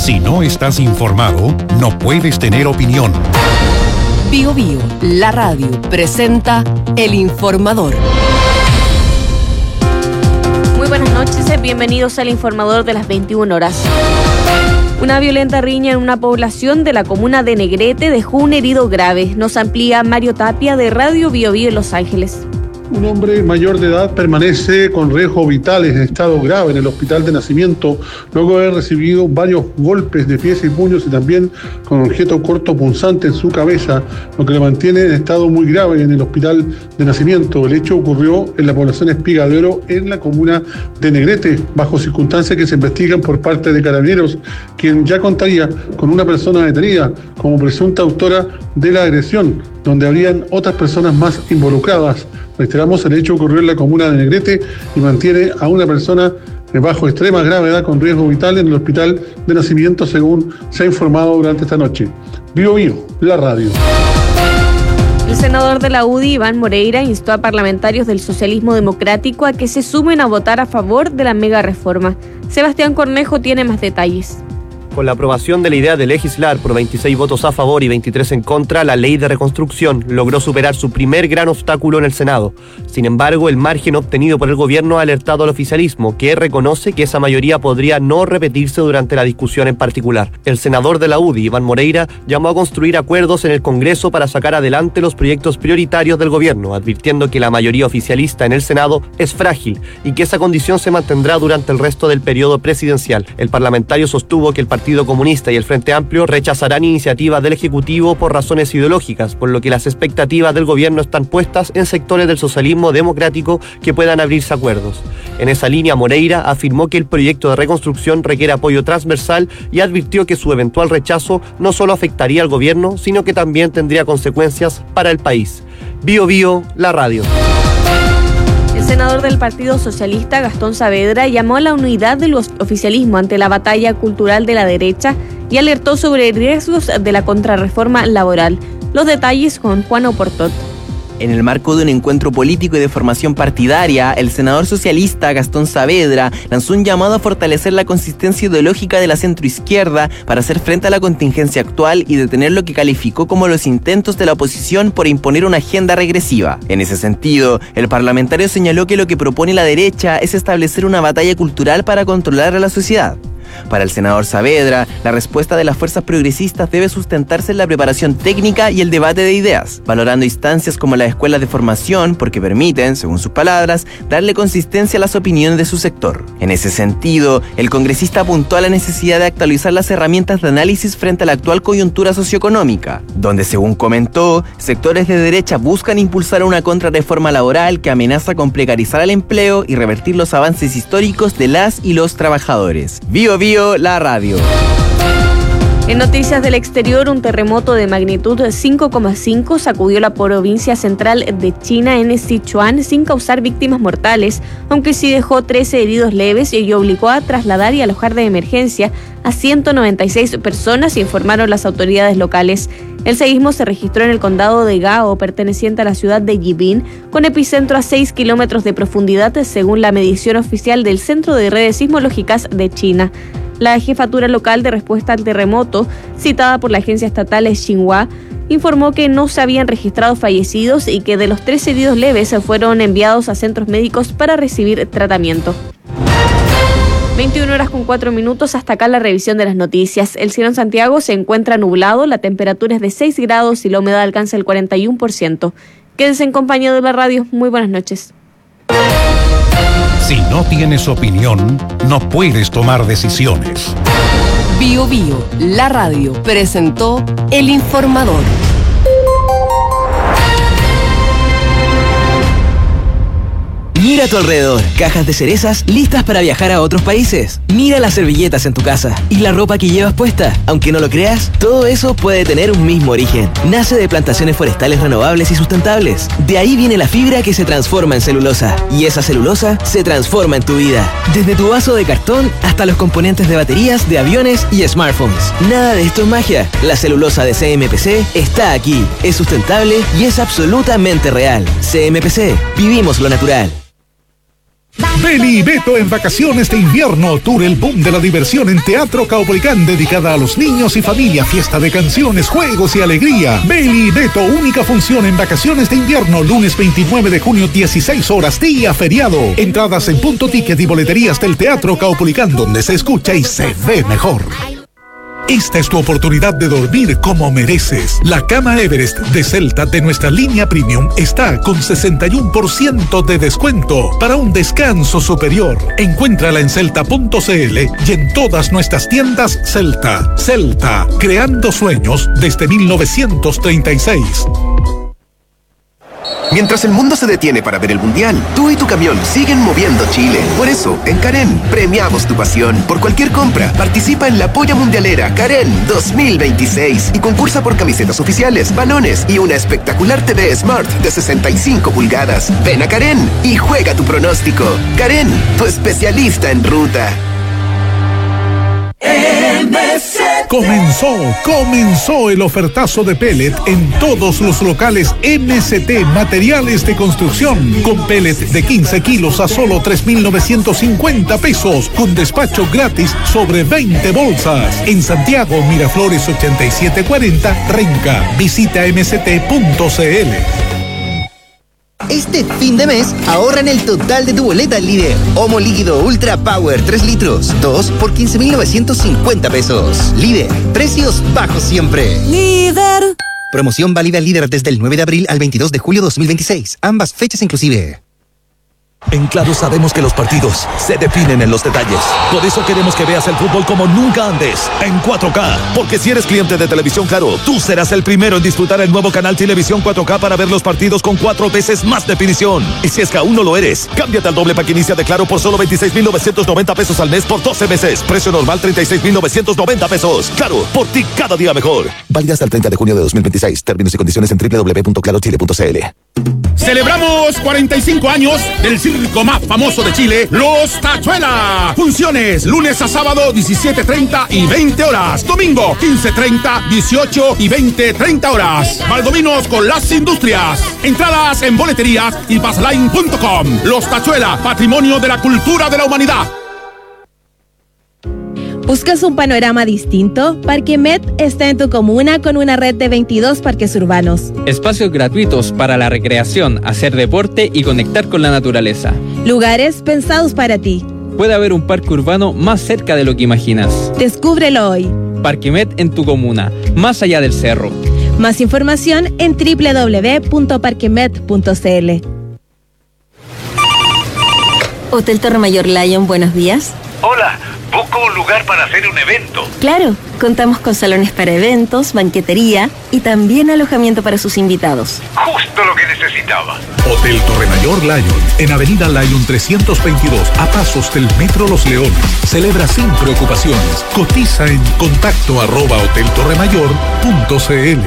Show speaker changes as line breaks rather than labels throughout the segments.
Si no estás informado, no puedes tener opinión.
Bio Bio, la radio, presenta El Informador.
Muy buenas noches, bienvenidos al Informador de las 21 horas. Una violenta riña en una población de la comuna de Negrete dejó un herido grave. Nos amplía Mario Tapia de Radio Bio Bio en Los Ángeles.
Un hombre mayor de edad permanece con riesgo vital en estado grave en el hospital de nacimiento, luego de haber recibido varios golpes de pies y puños y también con objeto corto punzante en su cabeza, lo que le mantiene en estado muy grave en el hospital de nacimiento. El hecho ocurrió en la población Espiga de Oro, en la comuna de Negrete, bajo circunstancias que se investigan por parte de Carabineros, quien ya contaría con una persona detenida como presunta autora de la agresión, donde habrían otras personas más involucradas. Reiteramos, el hecho ocurrió en la comuna de Negrete y mantiene a una persona bajo extrema gravedad con riesgo vital en el hospital de nacimiento, según se ha informado durante esta noche. Bio Bio, la radio.
El senador de la UDI, Iván Moreira, instó a parlamentarios del socialismo democrático a que se sumen a votar a favor de la mega reforma. Sebastián Cornejo tiene más detalles.
Con la aprobación de la idea de legislar por 26 votos a favor y 23 en contra, la ley de reconstrucción logró superar su primer gran obstáculo en el Senado. Sin embargo, el margen obtenido por el gobierno ha alertado al oficialismo, que reconoce que esa mayoría podría no repetirse durante la discusión en particular. El senador de la UDI, Iván Moreira, llamó a construir acuerdos en el Congreso para sacar adelante los proyectos prioritarios del gobierno, advirtiendo que la mayoría oficialista en el Senado es frágil y que esa condición se mantendrá durante el resto del periodo presidencial. El parlamentario sostuvo que el Partido Comunista y el Frente Amplio rechazarán iniciativas del Ejecutivo por razones ideológicas, por lo que las expectativas del gobierno están puestas en sectores del socialismo democrático que puedan abrirse acuerdos. En esa línea, Moreira afirmó que el proyecto de reconstrucción requiere apoyo transversal y advirtió que su eventual rechazo no solo afectaría al gobierno, sino que también tendría consecuencias para el país. Bio Bio, la radio.
El senador del Partido Socialista, Gastón Saavedra, llamó a la unidad del oficialismo ante la batalla cultural de la derecha y alertó sobre riesgos de la contrarreforma laboral. Los detalles con Juan Oportot.
En el marco de un encuentro político y de formación partidaria, el senador socialista Gastón Saavedra lanzó un llamado a fortalecer la consistencia ideológica de la centroizquierda para hacer frente a la contingencia actual y detener lo que calificó como los intentos de la oposición por imponer una agenda regresiva. En ese sentido, el parlamentario señaló que lo que propone la derecha es establecer una batalla cultural para controlar a la sociedad. Para el senador Saavedra, la respuesta de las fuerzas progresistas debe sustentarse en la preparación técnica y el debate de ideas, valorando instancias como las escuelas de formación porque permiten, según sus palabras, darle consistencia a las opiniones de su sector. En ese sentido, el congresista apuntó a la necesidad de actualizar las herramientas de análisis frente a la actual coyuntura socioeconómica, donde, según comentó, sectores de derecha buscan impulsar una contrarreforma laboral que amenaza con precarizar el empleo y revertir los avances históricos de las y los trabajadores. Bio Bio, la radio.
En noticias del exterior, un terremoto de magnitud 5,5 sacudió la provincia central de China en Sichuan sin causar víctimas mortales, aunque sí dejó 13 heridos leves y obligó a trasladar y alojar de emergencia a 196 personas, informaron las autoridades locales. El seísmo se registró en el condado de Gao, perteneciente a la ciudad de Yibin, con epicentro a 6 kilómetros de profundidad, según la medición oficial del Centro de Redes Sismológicas de China. La jefatura local de respuesta al terremoto, citada por la agencia estatal Xinhua, informó que no se habían registrado fallecidos y que de los 3 heridos leves fueron enviados a centros médicos para recibir tratamiento. 21 horas con 4 minutos, hasta acá la revisión de las noticias. El cielo en Santiago se encuentra nublado, la temperatura es de 6 grados y la humedad alcanza el 41%. Quédense en compañía de la radio. Muy buenas noches.
Si no tienes opinión, no puedes tomar decisiones.
Bio Bio, la radio, presentó El Informador.
Mira a tu alrededor, cajas de cerezas listas para viajar a otros países. Mira las servilletas en tu casa y la ropa que llevas puesta. Aunque no lo creas, todo eso puede tener un mismo origen. Nace de plantaciones forestales renovables y sustentables. De ahí viene la fibra que se transforma en celulosa. Y esa celulosa se transforma en tu vida. Desde tu vaso de cartón hasta los componentes de baterías, de aviones y smartphones. Nada de esto es magia. La celulosa de CMPC está aquí. Es sustentable y es absolutamente real. CMPC, vivimos lo natural.
Beli y Beto en vacaciones de invierno. Tour El Boom de la Diversión en Teatro Caupolicán, dedicada a los niños y familia. Fiesta de canciones, juegos y alegría. Beli y Beto, única función en vacaciones de invierno. Lunes 29 de junio, 16 horas, día feriado. Entradas en Punto Ticket y boleterías del Teatro Caupolicán, donde se escucha y se ve mejor. Esta es tu oportunidad de dormir como mereces. La cama Everest de Celta de nuestra línea premium está con 61% de descuento para un descanso superior. Encuéntrala en celta.cl y en todas nuestras tiendas Celta. Celta, creando sueños desde 1936.
Mientras el mundo se detiene para ver el Mundial, tú y tu camión siguen moviendo Chile. Por eso, en Karen, premiamos tu pasión. Por cualquier compra, participa en la Polla Mundialera Karen 2026 y concursa por camisetas oficiales, balones y una espectacular TV Smart de 65 pulgadas. Ven a Karen y juega tu pronóstico. Karen, tu especialista en ruta.
Comenzó el ofertazo de pellet en todos los locales MCT Materiales de Construcción, con pellet de 15 kilos a solo 3.950 pesos, con despacho gratis sobre 20 bolsas. En Santiago, Miraflores 8740, Renca. Visita mct.cl.
Este fin de mes, ahorra en el total de tu boleta líder. Omo líquido Ultra Power 3 litros, 2 por 15.950 pesos. Líder, precios bajos siempre.
Líder.
Promoción válida líder desde el 9 de abril al 22 de julio 2026. Ambas fechas inclusive.
En Claro sabemos que los partidos se definen en los detalles. Por eso queremos que veas el fútbol como nunca antes, en 4K. Porque si eres cliente de Televisión Claro, tú serás el primero en disfrutar el nuevo canal Televisión 4K para ver los partidos con 4 veces más definición. Y si es que aún no lo eres, cámbiate al doble pack inicia de Claro por solo 26.990 pesos al mes por 12 meses. Precio normal 36.990 pesos. Claro, por ti cada día mejor. Válida hasta el 30 de junio de 2026. Términos y condiciones en www.clarochile.cl.
Celebramos 45 años del circo más famoso de Chile, Los Tachuela. Funciones lunes a sábado 17:30 y 20 horas. Domingo 15:30, 18 y 20:30 horas. Valdominos con las industrias. Entradas en boleterías y passline.com. Los Tachuela, patrimonio de la cultura de la humanidad.
¿Buscas un panorama distinto? Parquemet está en tu comuna con una red de 22 parques urbanos.
Espacios gratuitos para la recreación, hacer deporte y conectar con la naturaleza.
Lugares pensados para ti.
Puede haber un parque urbano más cerca de lo que imaginas.
Descúbrelo hoy.
Parquemet en tu comuna, más allá del cerro.
Más información en www.parquemet.cl.
Hotel Torre Mayor Lion, buenos días.
Hola, busco un lugar para hacer un evento.
Claro, contamos con salones para eventos, banquetería y también alojamiento para sus invitados.
Justo lo que necesitaba.
Hotel Torre Mayor Lion, en Avenida Lion 322, a pasos del Metro Los Leones. Celebra sin preocupaciones. Cotiza en contacto@hoteltorremayor.cl.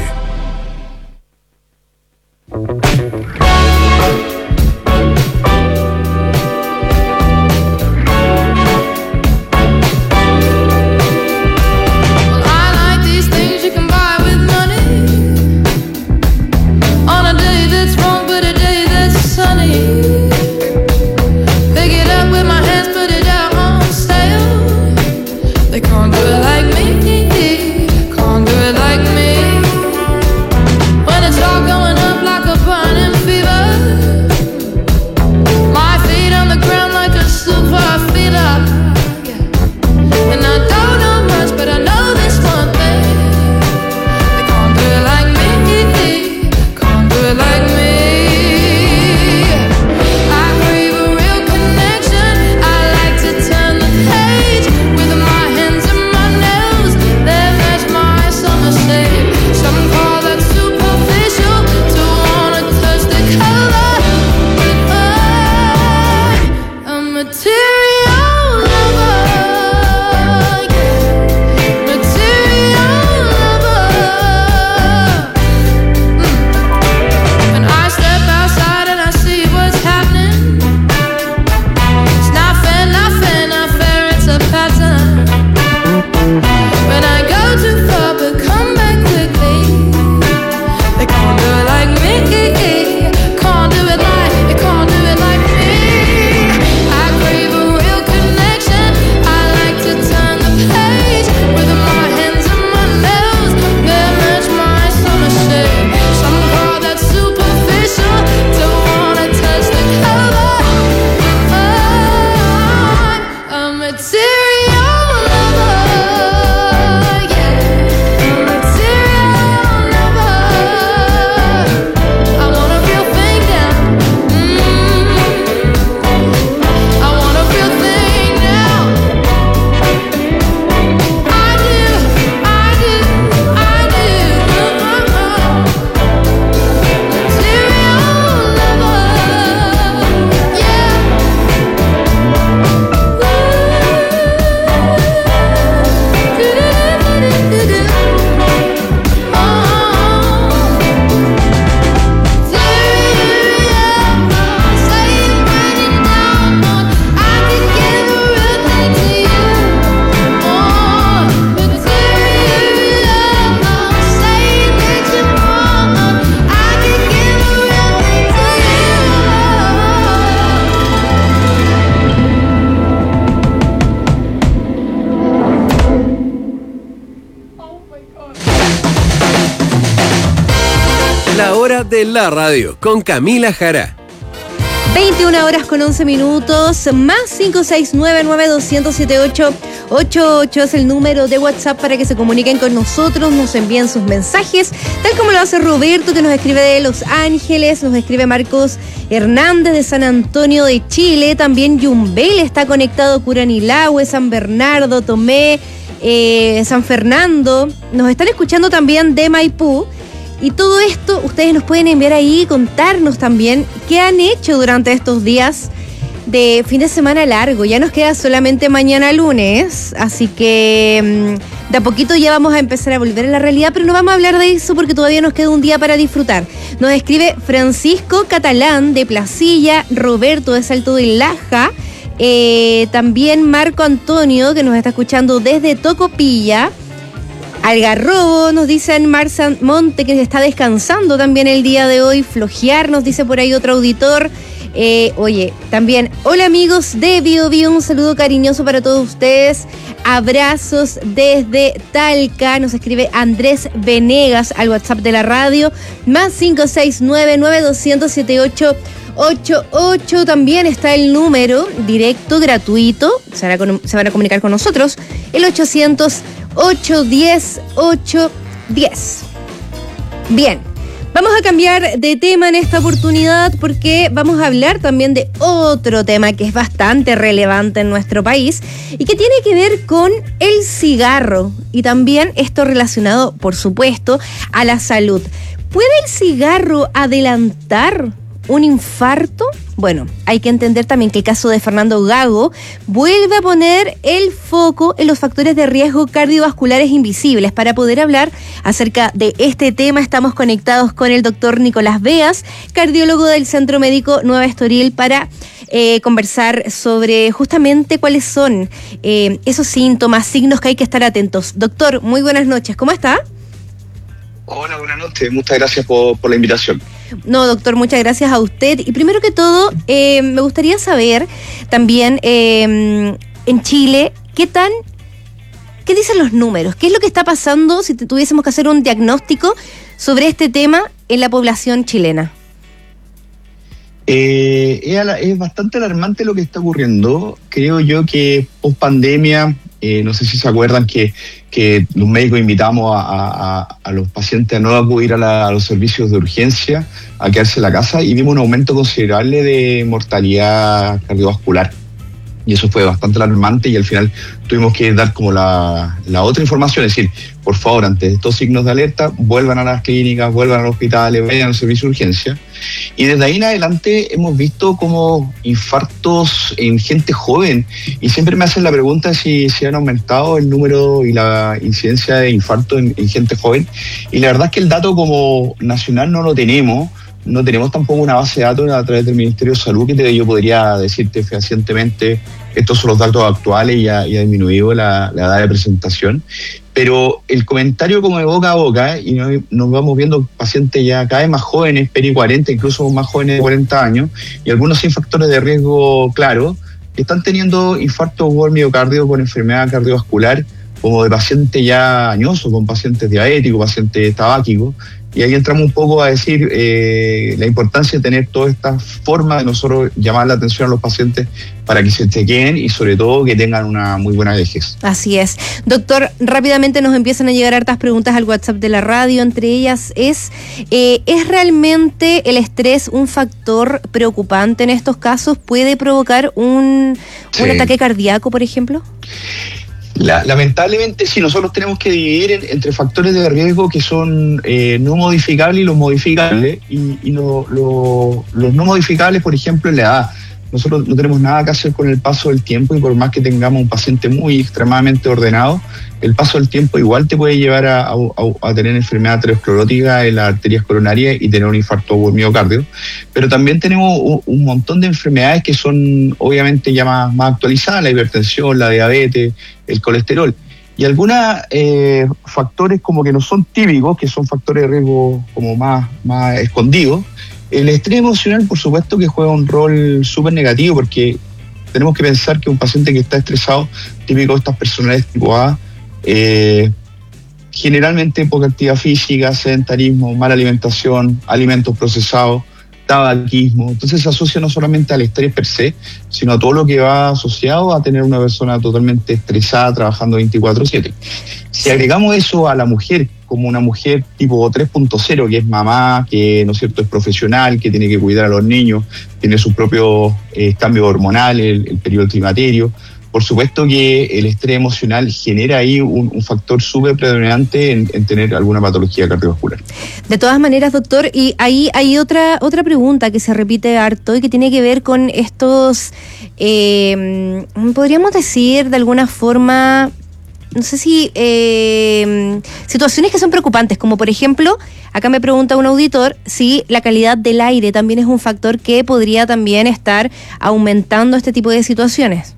La hora de la radio con Camila Jara.
21 horas con 11 minutos, más 569-9278-88 es el número de WhatsApp para que se comuniquen con nosotros, nos envíen sus mensajes, tal como lo hace Roberto, que nos escribe de Los Ángeles, nos escribe Marcos Hernández de San Antonio de Chile, también Yumbel está conectado, Curanilahue, San Bernardo, Tomé, San Fernando, nos están escuchando también de Maipú. Y todo esto ustedes nos pueden enviar ahí y contarnos también qué han hecho durante estos días de fin de semana largo. Ya nos queda solamente mañana lunes, así que de a poquito ya vamos a empezar a volver a la realidad, pero no vamos a hablar de eso porque todavía nos queda un día para disfrutar. Nos escribe Francisco Catalán de Placilla, Roberto de Salto de Laja, también Marco Antonio que nos está escuchando desde Tocopilla, Algarrobo, nos dicen Marsan Monte que está descansando también el día de hoy, Flojear, nos dice por ahí otro auditor. Oye, también, hola amigos de Bio Bio, un saludo cariñoso para todos ustedes, abrazos desde Talca, nos escribe Andrés Venegas al WhatsApp de la radio, más 569-9278-88, también está el número directo, gratuito, se van a comunicar con nosotros, el 800-810-810. Bien, vamos a cambiar de tema en esta oportunidad porque vamos a hablar también de otro tema que es bastante relevante en nuestro país y que tiene que ver con el cigarro y también esto relacionado, por supuesto, a la salud. ¿Puede el cigarro adelantar un infarto? Bueno, hay que entender también que el caso de Fernando Gago vuelve a poner el foco en los factores de riesgo cardiovasculares invisibles. Para poder hablar acerca de este tema, estamos conectados con el doctor Nicolás Beas, cardiólogo del Centro Médico Nueva Estoril, para conversar sobre justamente cuáles son esos síntomas, signos que hay que estar atentos. Doctor, muy buenas noches, ¿cómo está?
Hola, buenas noches. Muchas gracias por la invitación.
No, doctor, muchas gracias a usted. Y primero que todo, me gustaría saber también en Chile, ¿qué dicen los números? ¿Qué es lo que está pasando si tuviésemos que hacer un diagnóstico sobre este tema en la población chilena?
Es bastante alarmante lo que está ocurriendo. Creo yo que post pandemia, no sé si se acuerdan que los médicos invitamos a los pacientes a no acudir a los servicios de urgencia, a quedarse en la casa, y vimos un aumento considerable de mortalidad cardiovascular. Y eso fue bastante alarmante y al final tuvimos que dar como la otra información, es decir, por favor, ante estos signos de alerta, vuelvan a las clínicas, vuelvan a los hospitales, vayan a los servicios de urgencia. Y desde ahí en adelante hemos visto como infartos en gente joven y siempre me hacen la pregunta si han aumentado el número y la incidencia de infarto en gente joven. Y la verdad es que el dato como nacional no lo tenemos. No tenemos tampoco una base de datos a través del Ministerio de Salud que yo podría decirte fehacientemente estos son los datos actuales y ha disminuido la edad de presentación. Pero el comentario como de boca a boca, y nos vamos viendo pacientes ya cada vez más jóvenes, peri 40, incluso más jóvenes de 40 años, y algunos sin factores de riesgo claros, que están teniendo infartos por miocardio con enfermedad cardiovascular, como de pacientes ya añosos, con pacientes diabéticos, pacientes tabáquicos. Y ahí entramos un poco a decir la importancia de tener todas estas formas de nosotros llamar la atención a los pacientes para que se chequeen y sobre todo que tengan una muy buena vejez.
Así es. Doctor, rápidamente nos empiezan a llegar hartas preguntas al WhatsApp de la radio. Entre ellas ¿es realmente el estrés un factor preocupante en estos casos? ¿Puede provocar un ataque cardíaco, por ejemplo?
Lamentablemente sí, nosotros tenemos que dividir entre factores de riesgo que son no modificables y los modificables, y los no modificables, por ejemplo, en la edad. Nosotros no tenemos nada que hacer con el paso del tiempo y por más que tengamos un paciente muy extremadamente ordenado, el paso del tiempo igual te puede llevar a tener enfermedad aterosclerótica en las arterias coronarias y tener un infarto por miocardio. Pero también tenemos un montón de enfermedades que son obviamente ya más actualizadas, la hipertensión, la diabetes, el colesterol. Y algunos factores como que no son típicos, que son factores de riesgo como más escondidos. El estrés emocional, por supuesto, que juega un rol súper negativo, porque tenemos que pensar que un paciente que está estresado, típico de estas personalidades tipo A, generalmente poca actividad física, sedentarismo, mala alimentación, alimentos procesados, tabaquismo. Entonces se asocia no solamente al estrés per se, sino a todo lo que va asociado a tener una persona totalmente estresada, trabajando 24/7. Si agregamos eso a la mujer, como una mujer tipo 3.0, que es mamá, que no es cierto, es profesional, que tiene que cuidar a los niños, tiene sus propios cambios hormonales, el periodo climaterio, por supuesto que el estrés emocional genera ahí un factor súper predominante en tener alguna patología cardiovascular.
De todas maneras, doctor, y ahí hay otra pregunta que se repite harto y que tiene que ver con estos, podríamos decir de alguna forma, no sé si situaciones que son preocupantes, como por ejemplo, acá me pregunta un auditor si la calidad del aire también es un factor que podría también estar aumentando este tipo de situaciones.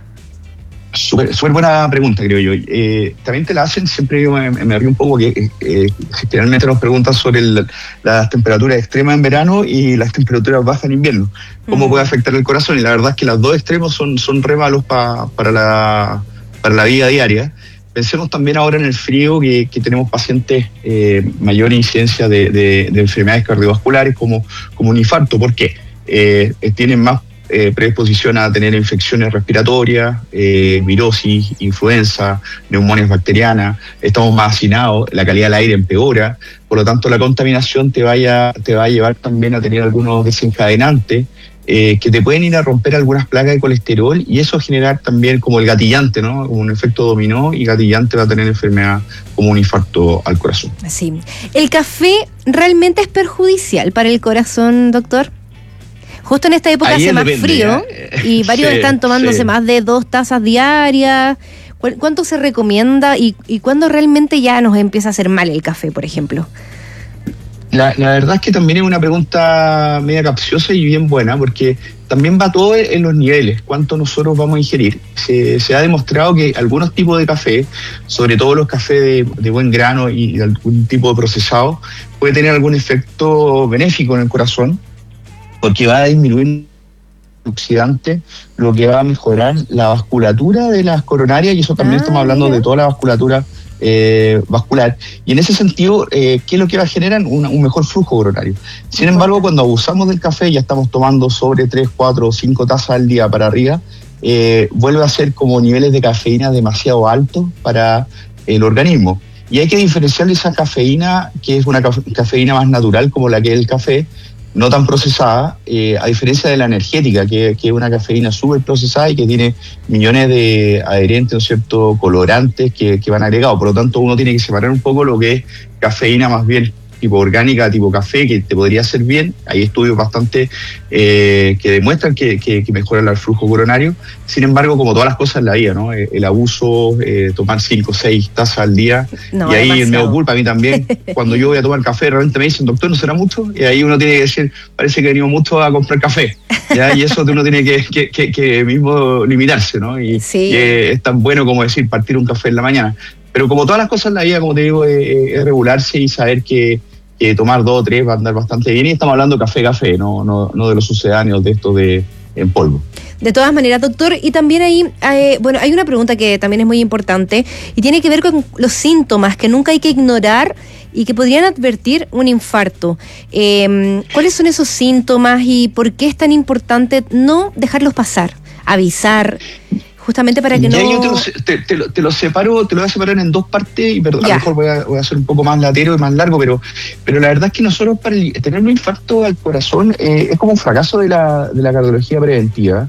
Súper buena pregunta, creo yo. También te la hacen, siempre yo me río un poco, que generalmente nos preguntan sobre las temperaturas extremas en verano y las temperaturas bajas en invierno. ¿Cómo puede afectar el corazón? Y la verdad es que los dos extremos son re malos para la vida diaria. Pensemos también ahora en el frío, que tenemos pacientes mayor incidencia de enfermedades cardiovasculares como un infarto. ¿Por qué? Tienen más predisposición a tener infecciones respiratorias, virosis, influenza, neumonias bacterianas, estamos más hacinados, la calidad del aire empeora, por lo tanto la contaminación te va a llevar también a tener algunos desencadenantes que te pueden ir a romper algunas placas de colesterol y eso generar también como el gatillante, ¿no? Como un efecto dominó y gatillante va a tener enfermedad como un infarto al corazón.
Sí. ¿El café realmente es perjudicial para el corazón, doctor? Justo en esta época hace más frío y varios están tomándose más de 2 tazas diarias. ¿Cuánto se recomienda y cuándo realmente ya nos empieza a hacer mal el café, por ejemplo?
La verdad es que también es una pregunta media capciosa y bien buena, porque también va todo en los niveles, cuánto nosotros vamos a ingerir. Se ha demostrado que algunos tipos de café, sobre todo los cafés de buen grano y de algún tipo de procesado, puede tener algún efecto benéfico en el corazón, porque va a disminuir el oxidante, lo que va a mejorar la vasculatura de las coronarias, y eso también estamos hablando de toda la vasculatura vascular. Y en ese sentido, ¿qué es lo que va a generar? Un mejor flujo coronario. Sin embargo, cuando abusamos del café, ya estamos tomando sobre 3, 4 o 5 tazas al día para arriba, vuelve a ser como niveles de cafeína demasiado altos para el organismo. Y hay que diferenciar esa cafeína, que es una cafeína más natural, como la que es el café, no tan procesada, a diferencia de la energética, que es una cafeína súper procesada y que tiene millones de adherentes, ¿no es cierto?, colorantes que van agregados. Por lo tanto, uno tiene que separar un poco lo que es cafeína más bien tipo orgánica, tipo café, que te podría hacer bien. Hay estudios bastante que demuestran que mejoran el flujo coronario. Sin embargo, como todas las cosas en la vida, ¿no? El abuso, tomar 5 o 6 tazas al día, y ahí me ocupa a mí también. Cuando yo voy a tomar café, realmente me dicen, doctor, ¿no será mucho? Y ahí uno tiene que decir, parece que venimos mucho a comprar café, ¿ya? Y eso uno tiene que mismo limitarse, ¿no? Y es tan bueno como decir, partir un café en la mañana. Pero como todas las cosas en la vida, como te digo, es regularse y saber que tomar 2 o 3 va a andar bastante bien. Y estamos hablando café, no de los sucedáneos de estos en polvo.
De todas maneras, doctor, y también ahí, hay una pregunta que también es muy importante y tiene que ver con los síntomas que nunca hay que ignorar y que podrían advertir un infarto. ¿Cuáles son esos síntomas y por qué es tan importante no dejarlos pasar, avisar? Justamente para que no...
Yo te lo voy a separar en 2 partes y perdón, a lo mejor voy a hacer un poco más latero y más largo, pero la verdad es que nosotros para tener un infarto al corazón es como un fracaso de la cardiología preventiva.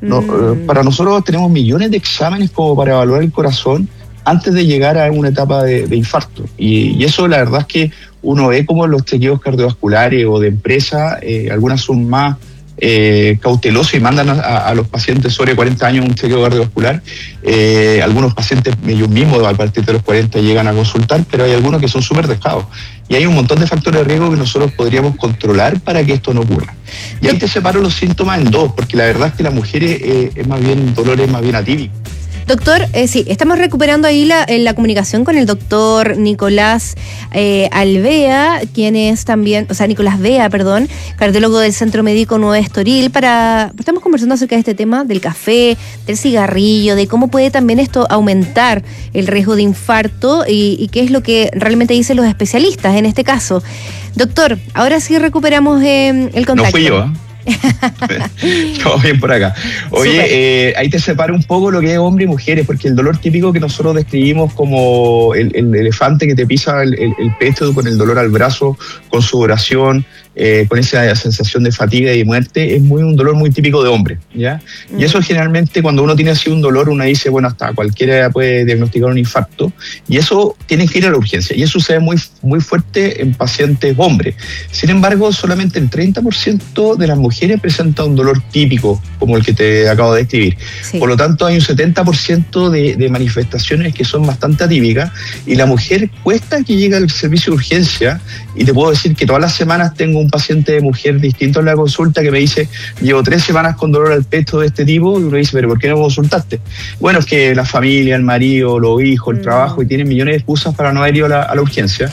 Para nosotros tenemos millones de exámenes como para evaluar el corazón antes de llegar a una etapa de infarto. Y eso la verdad es que uno ve como los chequeos cardiovasculares o de empresa, algunas son más cautelosos y mandan a los pacientes sobre 40 años un chequeo cardiovascular. Algunos pacientes ellos mismos a partir de los 40 llegan a consultar, pero hay algunos que son súper dejados. Y hay un montón de factores de riesgo que nosotros podríamos controlar para que esto no ocurra. Y ahí te separo los síntomas en 2, porque la verdad es que las mujeres es más bien dolores más bien atípicos.
Doctor, sí, estamos recuperando ahí la comunicación con el doctor Nicolás Alvea, quien es también, Nicolás Vea, perdón, cardiólogo del Centro Médico Nuevo Estoril, estamos conversando acerca de este tema del café, del cigarrillo, de cómo puede también esto aumentar el riesgo de infarto y qué es lo que realmente dicen los especialistas en este caso. Doctor, ahora sí recuperamos el contacto.
No fui yo, Todo bien por acá. Oye, ahí te separa un poco lo que es hombre y mujeres, porque el dolor típico que nosotros describimos como el elefante que te pisa el pecho con el dolor al brazo, con sudoración, con esa sensación de fatiga y de muerte, es un dolor muy típico de hombre, ¿ya? Y eso generalmente cuando uno tiene así un dolor, uno dice, bueno, hasta cualquiera puede diagnosticar un infarto, y eso tiene que ir a la urgencia, y eso sucede muy, muy fuerte en pacientes hombres. Sin embargo, solamente el 30% de las mujeres presenta un dolor típico, como el que te acabo de describir. Sí. Por lo tanto, hay un 70% de manifestaciones que son bastante atípicas, y la mujer cuesta que llegue al servicio de urgencia, y te puedo decir que todas las semanas tengo un paciente de mujer distinto en la consulta que me dice, llevo 3 semanas con dolor al pecho de este tipo, y uno dice, pero ¿por qué no consultaste? Bueno, es que la familia, el marido, los hijos, el trabajo, y tienen millones de excusas para no haber ido a la urgencia.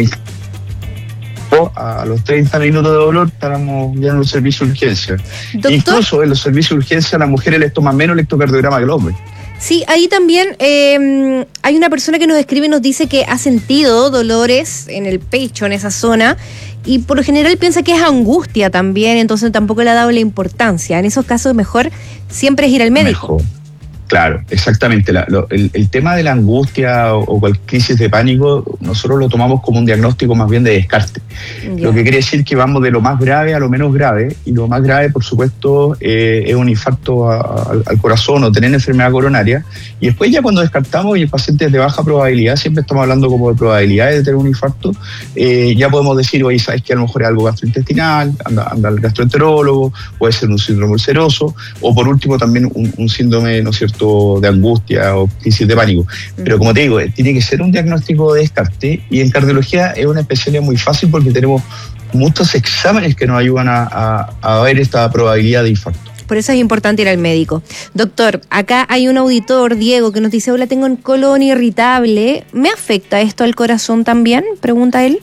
A los 30 minutos de dolor estábamos ya en un servicio de urgencia. ¿Doctor? Incluso en los servicios de urgencia a las mujeres les toman menos electrocardiograma que los hombres.
Sí, ahí también hay una persona que nos escribe y nos dice que ha sentido dolores en el pecho, en esa zona, y por lo general piensa que es angustia también, entonces tampoco le ha dado la importancia. En esos casos mejor siempre es ir al médico. Mejor.
Claro, exactamente. El tema de la angustia o cualquier crisis de pánico, nosotros lo tomamos como un diagnóstico más bien de descarte. Lo que quiere decir que vamos de lo más grave a lo menos grave, y lo más grave, por supuesto, es un infarto al corazón o tener enfermedad coronaria. Y después ya cuando descartamos y el paciente es de baja probabilidad, siempre estamos hablando como de probabilidades de tener un infarto, ya podemos decir, oye, sabes que a lo mejor es algo gastrointestinal, anda al gastroenterólogo, puede ser un síndrome ulceroso, o por último también un síndrome, ¿no es cierto?, de angustia o crisis de pánico. Pero como te digo, tiene que ser un diagnóstico de descarte, y en cardiología es una especialidad muy fácil porque tenemos muchos exámenes que nos ayudan a ver esta probabilidad de infarto.
Por eso es importante ir al médico. Doctor, acá hay un auditor, Diego, que nos dice, hola, tengo un colon irritable, ¿me afecta esto al corazón también?, pregunta él.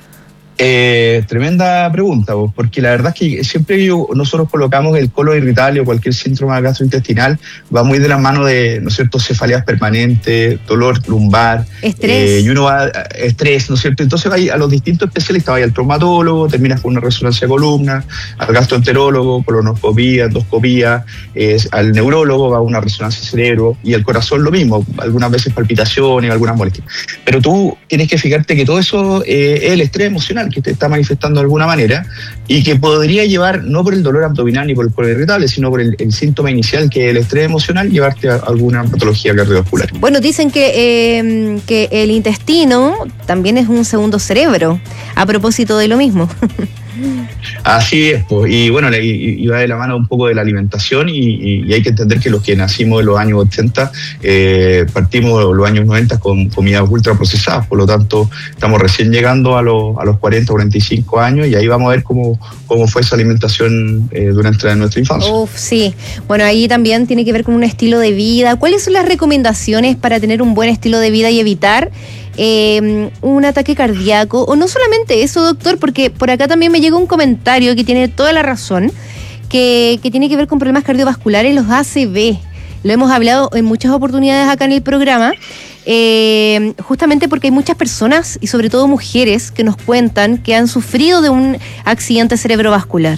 Tremenda pregunta, porque la verdad es que siempre nosotros colocamos el colon irritable o cualquier síndrome gastrointestinal, va muy de la mano de, ¿no es cierto?, cefaleas permanentes, dolor lumbar, estrés, y uno va estrés, ¿no es cierto? Entonces va a los distintos especialistas, va al traumatólogo, terminas con una resonancia de columna, al gastroenterólogo, colonoscopía, endoscopía, al neurólogo va a una resonancia de cerebro, y al corazón lo mismo, algunas veces palpitaciones, algunas molestias. Pero tú tienes que fijarte que todo eso es el estrés emocional que te está manifestando de alguna manera, y que podría llevar, no por el dolor abdominal ni por el colon irritable, sino por el síntoma inicial, que es el estrés emocional, llevarte a alguna patología cardiovascular.
Bueno, dicen que el intestino también es un segundo cerebro, a propósito de lo mismo.
Así es, pues, y bueno, y va de la mano un poco de la alimentación, y hay que entender que los que nacimos en los años 80, partimos los años 90 con comidas ultra procesadas, por lo tanto estamos recién llegando a los 40, 45 años, y ahí vamos a ver cómo fue esa alimentación durante nuestra infancia.
Sí, bueno, ahí también tiene que ver con un estilo de vida. ¿Cuáles son las recomendaciones para tener un buen estilo de vida y evitar un ataque cardíaco? O no solamente eso, doctor, porque por acá también me llega un comentario que tiene toda la razón, que tiene que ver con problemas cardiovasculares, los ACV. Lo hemos hablado en muchas oportunidades acá en el programa, justamente porque hay muchas personas, y sobre todo mujeres, que nos cuentan que han sufrido de un accidente cerebrovascular.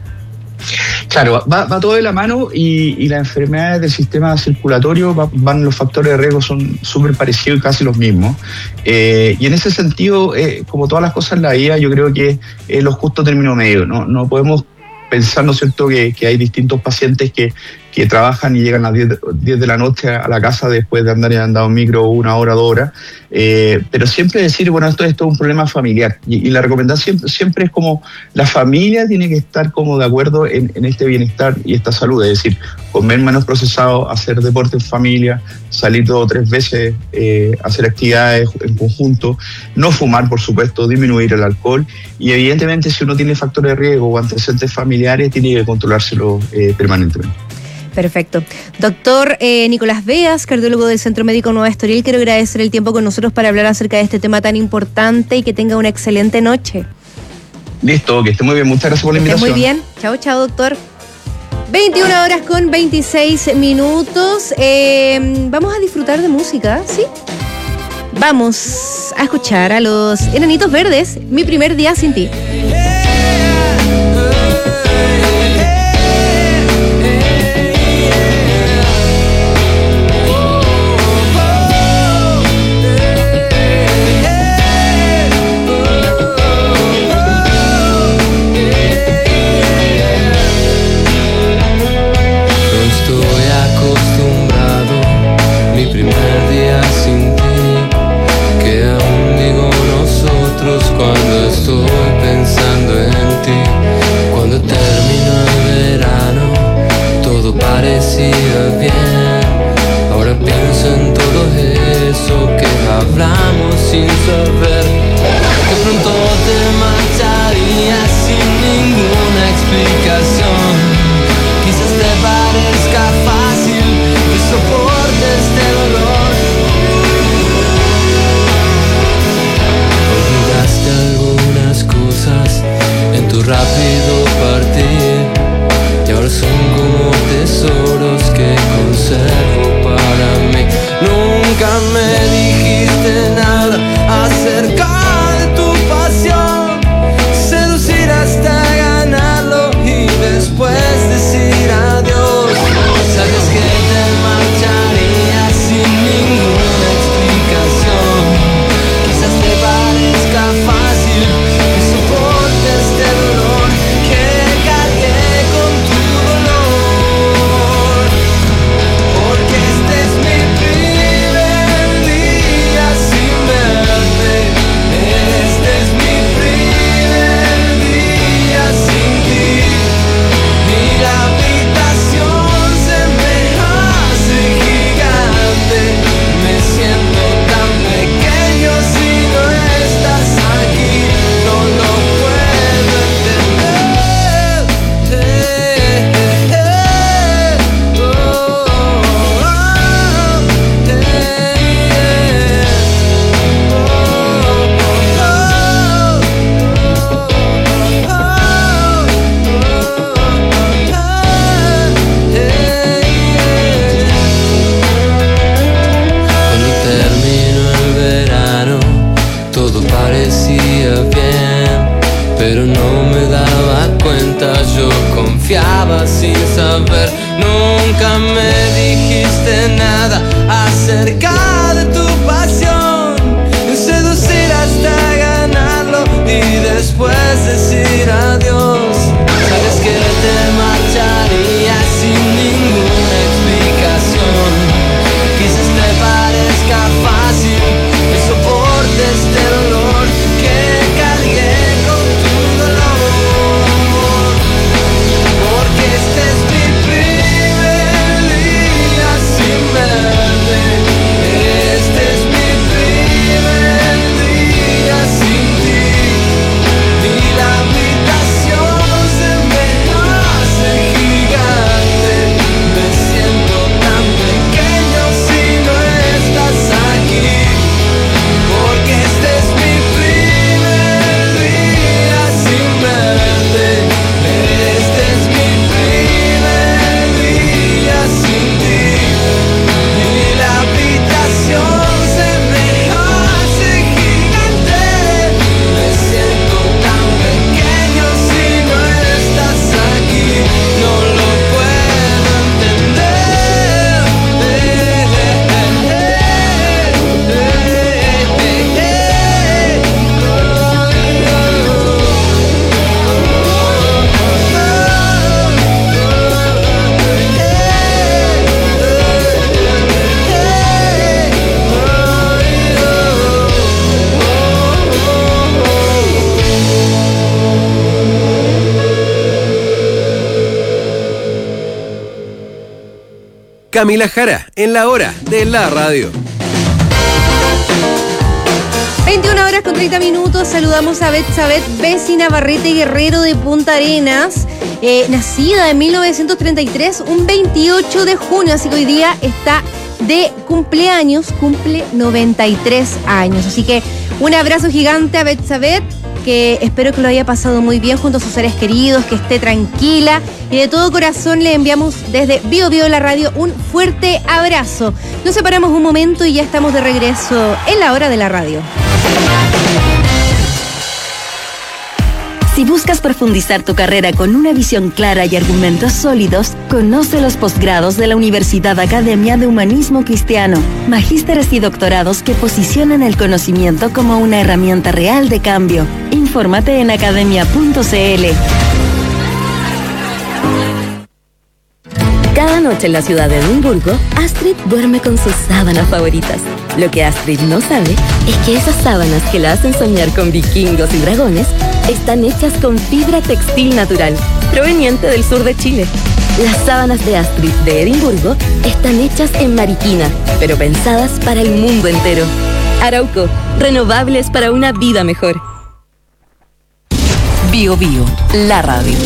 Claro, va todo de la mano, y las enfermedades del sistema circulatorio los factores de riesgo son súper parecidos y casi los mismos. Y en ese sentido, como todas las cosas en la vida, yo creo que es lo justo término medio. No podemos pensar, ¿no es cierto?, que hay distintos pacientes que trabajan y llegan a las 10 de la noche a la casa después de andar y andado en micro 1 hora, 2 horas, pero siempre decir, bueno, esto es un problema familiar, y la recomendación siempre es como la familia tiene que estar como de acuerdo en este bienestar y esta salud, es decir, comer menos procesado, hacer deporte en familia, salir 2 o 3 veces, hacer actividades en conjunto, no fumar, por supuesto, disminuir el alcohol, y evidentemente si uno tiene factores de riesgo o antecedentes familiares, tiene que controlárselo permanentemente.
Perfecto. Doctor Nicolás Beas, cardiólogo del Centro Médico Nueva Estoril, quiero agradecer el tiempo con nosotros para hablar acerca de este tema tan importante y que tenga una excelente noche.
Listo, que esté muy bien. Muchas gracias por la invitación.
Muy bien. Chao, chao, doctor. 21 horas con 26 minutos. Vamos a disfrutar de música, ¿sí? Vamos a escuchar a los Enanitos Verdes, Mi primer día sin ti.
Cuando estoy pensando en ti, cuando terminó el verano, todo parecía bien. Ahora pienso en todo eso que hablamos sin saber. De pronto te marcharías sin ninguna explicación. Quizás te parezca fácil que soportes este dolor. Algunas cosas en tu rápido partir y ahora son como tesoros que conservo para mí. Nunca me dijiste nada acerca de tu pasión, seducir hasta ganarlo y después decir adiós. Sabes que te marcharías sin ninguna explicación. Quizás te parezca fácil que soporte este dolor, que cargué con tu dolor. Porque este es mi primer día sin verte. Este es mi primer día sin ti. Y la habitación se me hace gigante. Me siento tan pequeño si no estás aquí, no lo puedo entender. Cuando terminó el verano, todo parecía bien, pero no me daba cuenta, yo confiaba sin saber. Nunca me dijiste nada acerca de tu pasión, seducir hasta ganarlo y después decir adiós. Sabes que te marcharías sin ninguna explicación. Quizás te parezca fácil que soporte este dolor, que cargué con tu dolor. Porque este es mi primer día sin verte. Este es mi primer día sin ti. Y la habitación se me hace gigante. Me siento tan pequeño si no estás aquí. Porque este es mi primer día sin verte. Este es mi primer día sin ti. Y la habitación se me hace gigante. Me siento tan pequeño si no estás aquí. No lo puedo entender.
Camila Jara, en la hora de la radio.
21 horas con 30 minutos. Saludamos a Betsabeth, vecina Barrete Guerrero de Punta Arenas. nacida en 1933, un 28 de junio, así que hoy día está de cumpleaños, cumple 93 años. Así que un abrazo gigante a Betsabeth, que espero que lo haya pasado muy bien junto a sus seres queridos, que esté tranquila, y de todo corazón le enviamos desde Bio Bio la radio un fuerte abrazo. Nos separamos un momento y ya estamos de regreso en la hora de la radio.
Si buscas profundizar tu carrera con una visión clara y argumentos sólidos, conoce los posgrados de la Universidad Academia de Humanismo Cristiano, magísteres y doctorados que posicionan el conocimiento como una herramienta real de cambio. Infórmate en academia.cl. Cada noche en la ciudad de Edimburgo, Astrid duerme con sus sábanas favoritas. Lo que Astrid no sabe es que esas sábanas que la hacen soñar con vikingos y dragones están hechas con fibra textil natural, proveniente del sur de Chile. Las sábanas de Astrid de Edimburgo están hechas en Mariquina, pero pensadas para el mundo entero. Arauco, renovables para una vida mejor.
Bio Bio, la radio.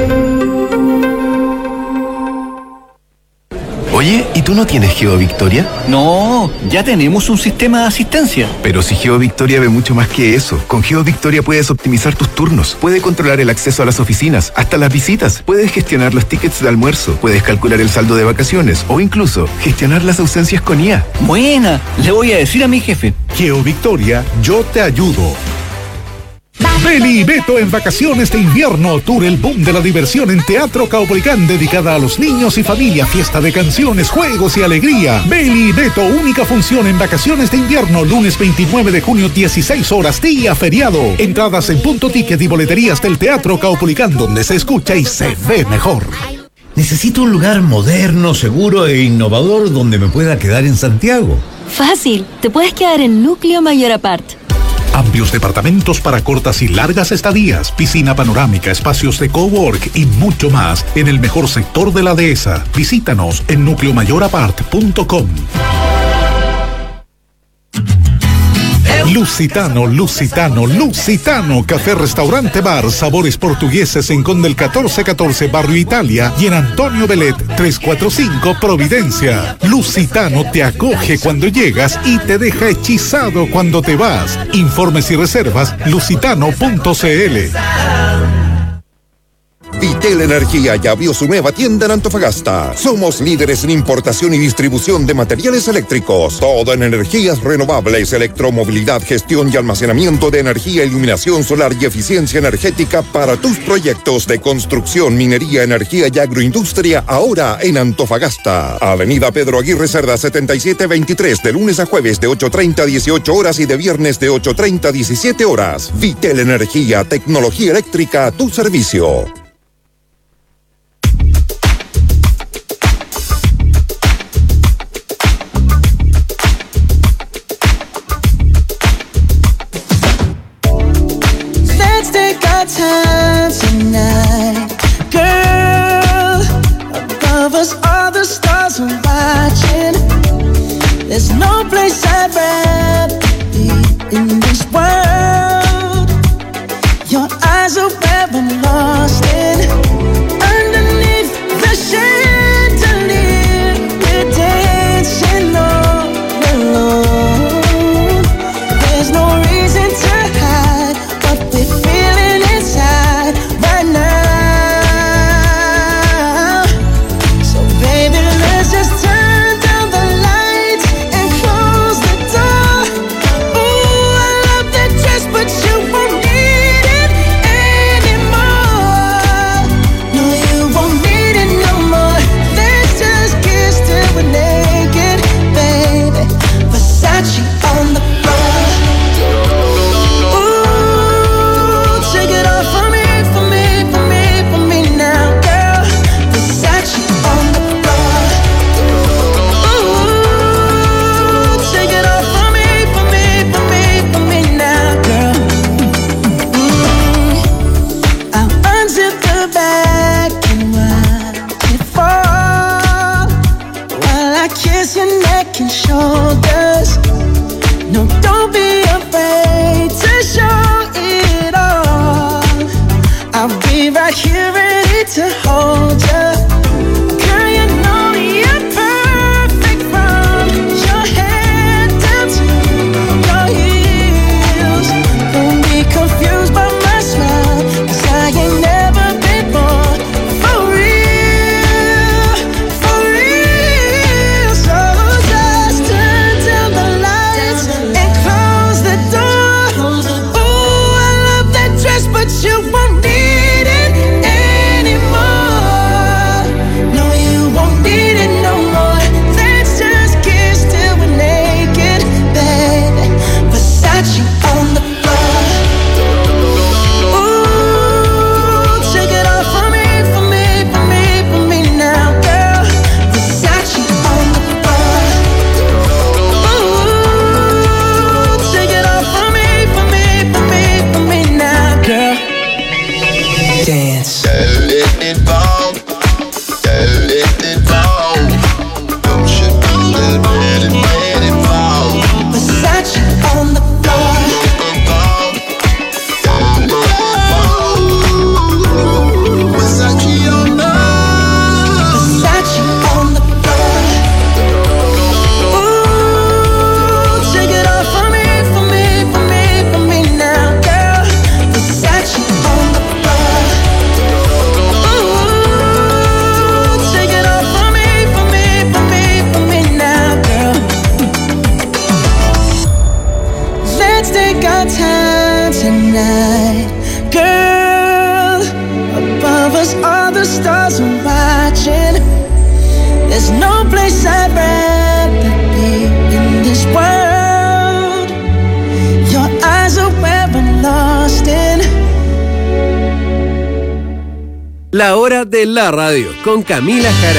Oye, ¿y tú no tienes GeoVictoria?
No, ya tenemos un sistema de asistencia.
Pero si GeoVictoria ve mucho más que eso. Con GeoVictoria puedes optimizar tus turnos, puedes controlar el acceso a las oficinas, hasta las visitas, puedes gestionar los tickets de almuerzo, puedes calcular el saldo de vacaciones o incluso gestionar las ausencias con IA.
Buena, le voy a decir a mi jefe.
GeoVictoria, yo te ayudo. Beli y Beto en vacaciones de invierno, tour el boom de la diversión en Teatro Caupolicán, dedicada a los niños y familia, fiesta de canciones, juegos y alegría. Beli y Beto, única función en vacaciones de invierno, lunes 29 de junio, 16 horas, día feriado. Entradas en Punto Ticket y boleterías del Teatro Caupolicán, donde se escucha y se ve mejor.
Necesito un lugar moderno, seguro e innovador donde me pueda quedar en Santiago.
Fácil, te puedes quedar en Núcleo Mayor Apart.
Amplios departamentos para cortas y largas estadías, piscina panorámica, espacios de cowork y mucho más en el mejor sector de la dehesa. Visítanos en nucleomayorapart.com. Lusitano, Lusitano, Lusitano, café, restaurante, bar, sabores portugueses en Conde el 1414, Barrio Italia, y en Antonio Belet 345, Providencia. Lusitano te acoge cuando llegas y te deja hechizado cuando te vas. Informes y reservas, lusitano.cl.
Vitel Energía ya abrió su nueva tienda en Antofagasta. Somos líderes en importación y distribución de materiales eléctricos. Todo en energías renovables, electromovilidad, gestión y almacenamiento de energía, iluminación solar y eficiencia energética para tus proyectos de construcción, minería, energía y agroindustria, ahora en Antofagasta. Avenida Pedro Aguirre Cerda 7723, de lunes a jueves de 8:30 a 18 horas y de viernes de 8:30 a 17 horas. Vitel Energía, tecnología eléctrica a tu servicio.
Time tonight, girl. Above us, all the stars are watching. There's no place I'd rather be in this world. Your eyes are where I'm lost in. night. Girl, above us all the stars are watching. There's no place I'd rather be in this world. Your eyes are where I'm lost in.
La hora de la radio con Camila Jara.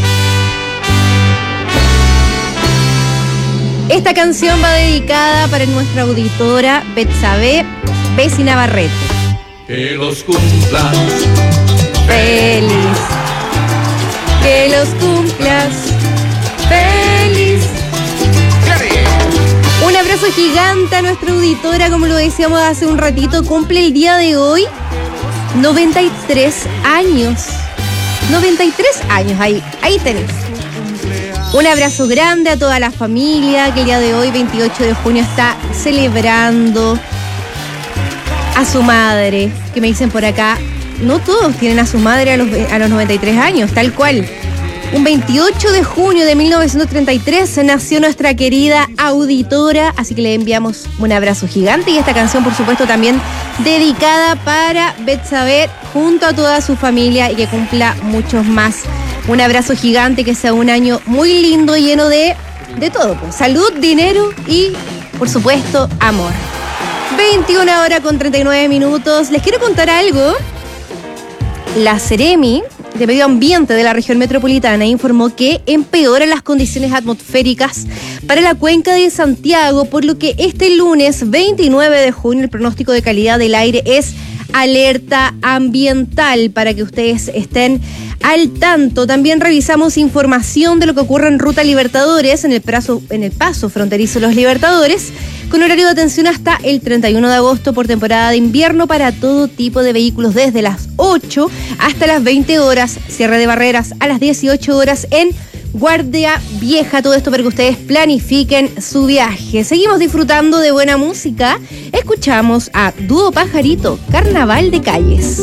Esta canción va dedicada para nuestra auditora Betsabe Bessi Navarrete.
Que los cumplas
feliz. Que los cumplas feliz. Un abrazo gigante a nuestra auditora, como lo decíamos hace un ratito, cumple el día de hoy 93 años. 93 años, ahí tenés. Un abrazo grande a toda la familia que el día de hoy, 28 de junio, está celebrando a su madre, que me dicen por acá, no todos tienen a su madre a los 93 años, tal cual. Un 28 de junio de 1933 nació nuestra querida auditora, así que le enviamos un abrazo gigante y esta canción, por supuesto, también dedicada para Betsabe junto a toda su familia y que cumpla muchos más. Un abrazo gigante, que sea un año muy lindo, lleno de todo, pues. Salud, dinero y, por supuesto, amor. 21:39. Les quiero contar algo. La Seremi de Medio Ambiente de la región metropolitana informó que empeoran las condiciones atmosféricas para la cuenca de Santiago, por lo que este lunes 29 de junio el pronóstico de calidad del aire es alerta ambiental, para que ustedes estén al tanto. También revisamos información de lo que ocurre en Ruta Libertadores, en el paso fronterizo Los Libertadores, con horario de atención hasta el 31 de agosto por temporada de invierno para todo tipo de vehículos, desde las 8 hasta las 20 horas, cierre de barreras a las 18 horas en Guardia Vieja. Todo esto para que ustedes planifiquen su viaje. Seguimos disfrutando de buena música. Escuchamos a Dúo Pajarito, Carnaval de Calles.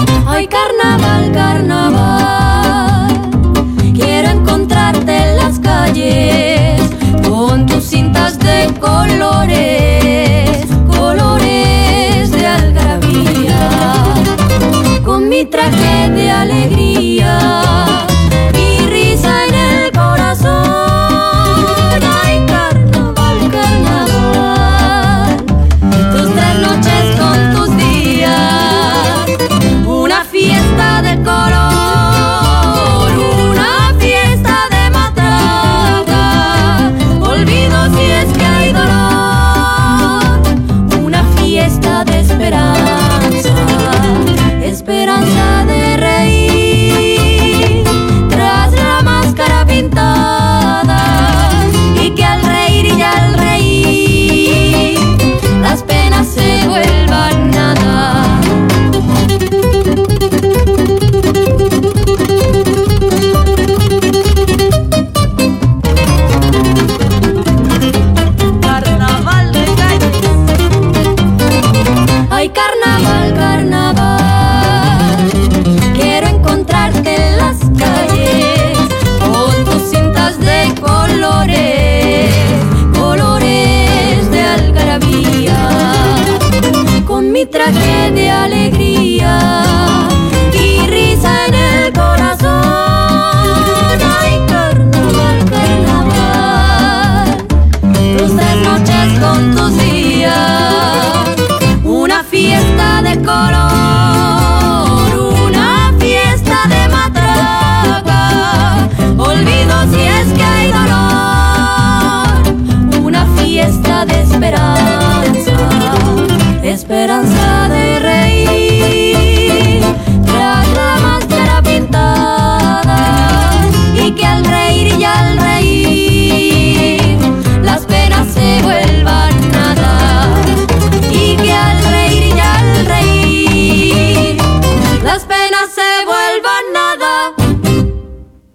Carnaval, quiero encontrarte en las calles.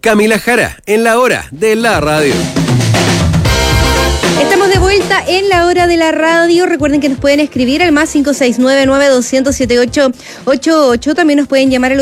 Camila Jara, en la hora de la radio.
Estamos de vuelta en la hora de la radio. Recuerden que nos pueden escribir al más 569-9200-7888. También nos pueden llamar al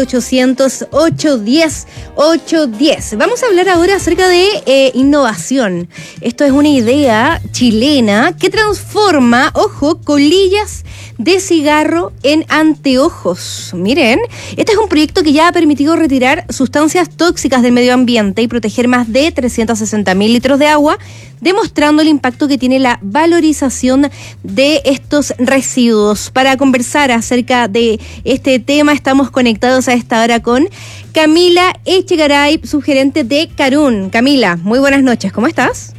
800-810-810. Vamos a hablar ahora acerca de innovación. Esto es una idea chilena que transforma, ojo, colillas de cigarro en anteojos. Miren, este es un proyecto que ya ha permitido retirar sustancias tóxicas del medio ambiente y proteger más de 360.000 litros de agua, demostrando el impacto que tiene la valorización de estos residuos. Para conversar acerca de este tema, estamos conectados a esta hora con Camila Echegaray, subgerente de Carún. Camila, muy buenas noches, ¿cómo estás?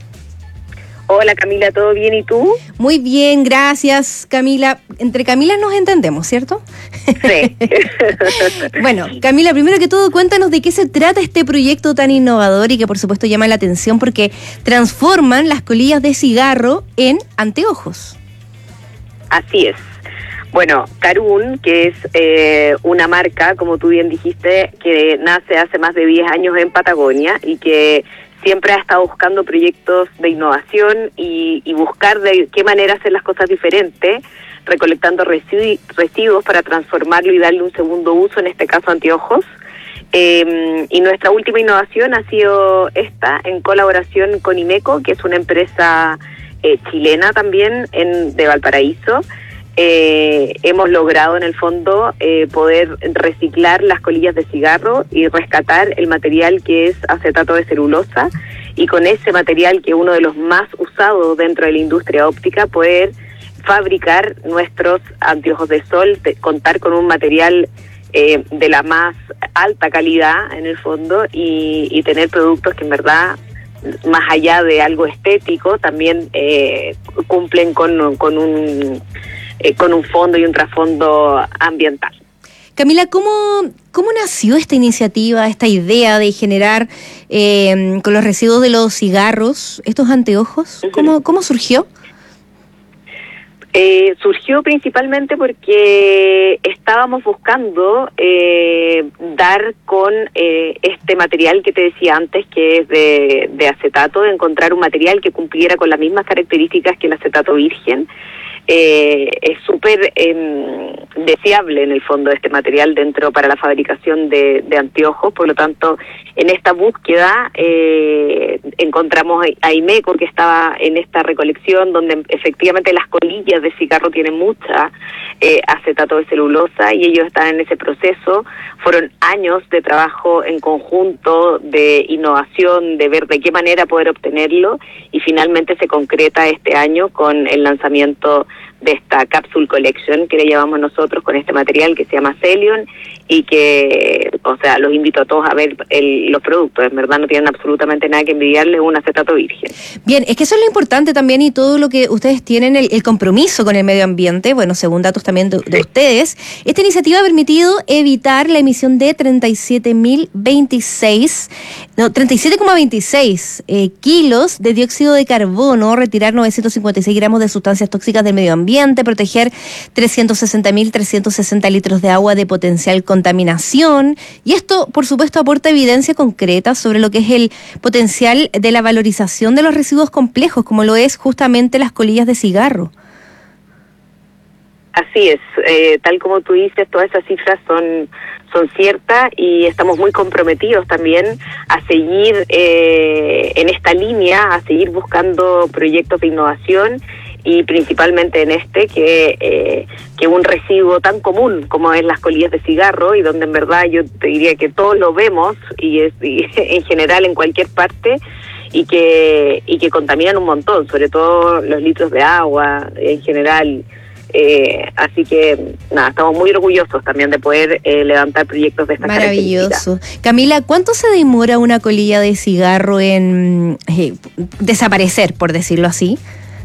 Hola Camila, ¿todo bien y tú?
Muy bien, gracias Camila. Entre Camilas nos entendemos, ¿cierto?
Sí.
Bueno, Camila, primero que todo, cuéntanos de qué se trata este proyecto tan innovador y que por supuesto llama la atención porque transforman las colillas de cigarro en anteojos.
Así es. Bueno, Carún, que es una marca, como tú bien dijiste, que nace hace más de 10 años en Patagonia y que siempre ha estado buscando proyectos de innovación y buscar de qué manera hacer las cosas diferentes, recolectando residuos para transformarlo y darle un segundo uso, en este caso anteojos. Y nuestra última innovación ha sido esta, en colaboración con Imeco, que es una empresa chilena también de Valparaíso. Hemos logrado en el fondo poder reciclar las colillas de cigarro y rescatar el material que es acetato de celulosa, y con ese material, que es uno de los más usados dentro de la industria óptica, poder fabricar nuestros anteojos de sol, contar con un material de la más alta calidad en el fondo y tener productos que en verdad, más allá de algo estético, también cumplen con un fondo y un trasfondo ambiental.
Camila, ¿cómo nació esta iniciativa, esta idea de generar con los residuos de los cigarros estos anteojos? ¿Cómo surgió?
Surgió principalmente porque estábamos buscando dar con este material que te decía antes, que es de acetato, de encontrar un material que cumpliera con las mismas características que el acetato virgen. Es súper deseable en el fondo este material para la fabricación de anteojos. Por lo tanto, en esta búsqueda encontramos a Imeco, que estaba en esta recolección, donde efectivamente las colillas de cigarro tienen mucha acetato de celulosa, y ellos están en ese proceso. Fueron años de trabajo en conjunto, de innovación, de ver de qué manera poder obtenerlo, y finalmente se concreta este año con el lanzamiento de esta Capsule Collection, que le llamamos nosotros, con este material que se llama Celion, y que, o sea, los invito a todos a ver los productos. En verdad no tienen absolutamente nada que envidiarle un acetato virgen.
Bien, es que eso es lo importante también, y todo lo que ustedes tienen, el compromiso con el medio ambiente. Bueno, según datos también de ustedes, esta iniciativa ha permitido evitar la emisión de 37,26 kilos de dióxido de carbono, retirar 956 gramos de sustancias tóxicas del medio ambiente, proteger 360.360 litros de agua de potencial contaminación. Y esto, por supuesto, aporta evidencia concreta sobre lo que es el potencial de la valorización de los residuos complejos, como lo es justamente las colillas de cigarro.
Así es, tal como tú dices, todas esas cifras son ciertas, y estamos muy comprometidos también a seguir en esta línea, a seguir buscando proyectos de innovación, y principalmente en que un residuo tan común como es las colillas de cigarro, y donde en verdad yo te diría que todos lo vemos, y en general en cualquier parte, y que contaminan un montón, sobre todo los litros de agua en general. Así que nada, estamos muy orgullosos también de poder levantar proyectos de esta
Maravilloso. Camila, ¿cuánto se demora una colilla de cigarro en desaparecer, por decirlo así?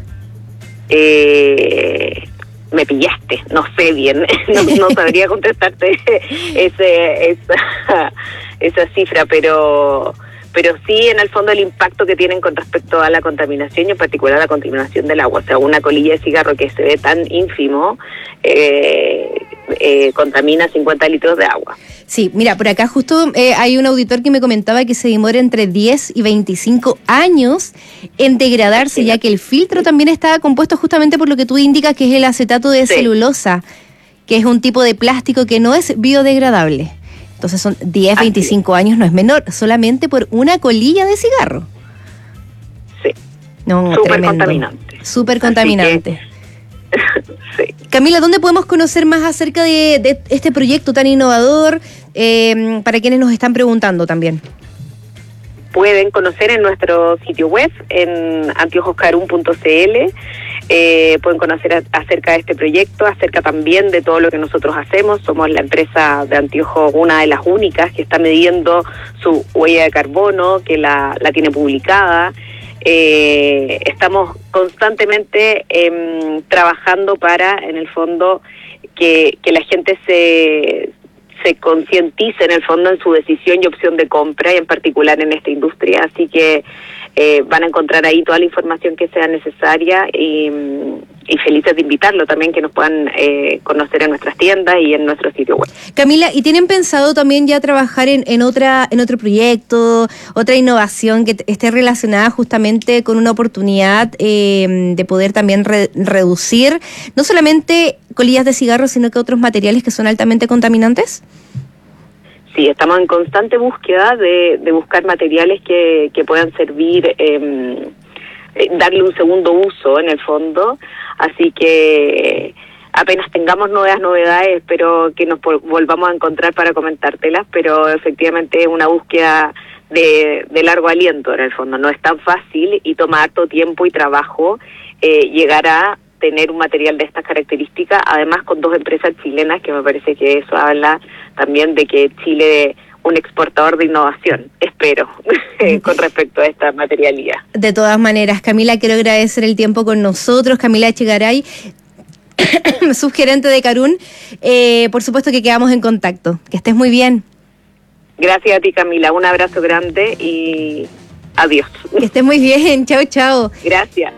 Me pillaste, no sé bien, no sabría contestarte esa cifra, pero sí, en el fondo, el impacto que tienen con respecto a la contaminación, y en particular la contaminación del agua. O sea, una colilla de cigarro que se ve tan ínfimo, contamina 50 litros de agua.
Sí, mira, por acá justo hay un auditor que me comentaba que se demora entre 10 y 25 años en degradarse, ya que el filtro también está compuesto justamente por lo que tú indicas, que es el acetato de celulosa, que es un tipo de plástico que no es biodegradable. Entonces son 10, 25 años, no es menor, solamente por una colilla de cigarro.
Sí.
No,
súper
tremendo.
Contaminante.
Súper contaminante.
Sí.
Camila, ¿dónde podemos conocer más acerca de este proyecto tan innovador? Para quienes nos están preguntando también.
Pueden conocer en nuestro sitio web, en anteojoscarun.cl. Pueden conocer acerca de este proyecto, acerca también de todo lo que nosotros hacemos. Somos la empresa de anteojos, una de las únicas que está midiendo su huella de carbono, que la tiene publicada. Estamos constantemente trabajando para, en el fondo, que la gente se concientice en el fondo en su decisión y opción de compra, y en particular en esta industria. Así que van a encontrar ahí toda la información que sea necesaria, y felices de invitarlo también, que nos puedan conocer en nuestras tiendas y en nuestro sitio web.
Camila, ¿y tienen pensado también ya trabajar en otro proyecto, otra innovación que esté relacionada justamente con una oportunidad de poder también reducir no solamente colillas de cigarro, sino que otros materiales que son altamente contaminantes?
Sí, estamos en constante búsqueda de buscar materiales que puedan servir, darle un segundo uso en el fondo, así que apenas tengamos nuevas novedades, espero que nos volvamos a encontrar para comentártelas, pero efectivamente es una búsqueda de largo aliento en el fondo. No es tan fácil y toma harto tiempo y trabajo llegar a tener un material de estas características, además con 2 empresas chilenas, que me parece que eso habla también de que Chile es un exportador de innovación, espero, con respecto a esta materialidad.
De todas maneras, Camila, quiero agradecer el tiempo con nosotros. Camila Echegaray, subgerente de Carún, por supuesto que quedamos en contacto. Que estés muy bien.
Gracias a ti, Camila, un abrazo grande y adiós.
Que estés muy bien, chao, chao.
Gracias.